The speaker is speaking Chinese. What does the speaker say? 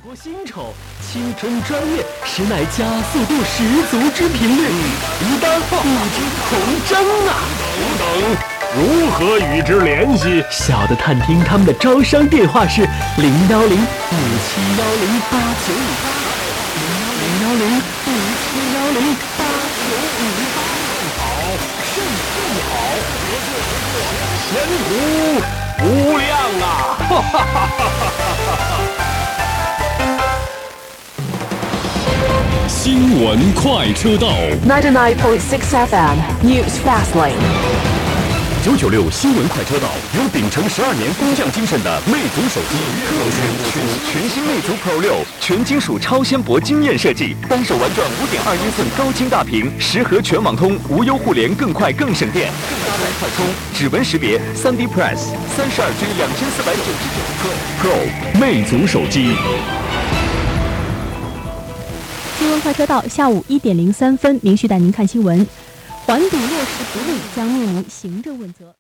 播新丑，青春专业，实乃加速度十足之频率，一单不知童真啊！ 等，如何与之联系？ 小的探听他们的招商电话是01057108958，01057108958。 好，甚好，前途无量啊！哈哈哈哈哈！ 新闻快车道 99.6 FM News Fastlane。 996新闻快车道由秉承12年工匠精神的魅族手机全新魅族 Pro 6全金属超纤薄惊艳设计，单手玩转5.2英寸高清大屏，实合全网通，无忧互联，更快更省电，更大胆快充，指纹识别3D Press， 32G 2499 Pro 魅族手机。 新闻快车道下午1点03分，明旭带您看新闻。环堵落实不力将面临行政问责。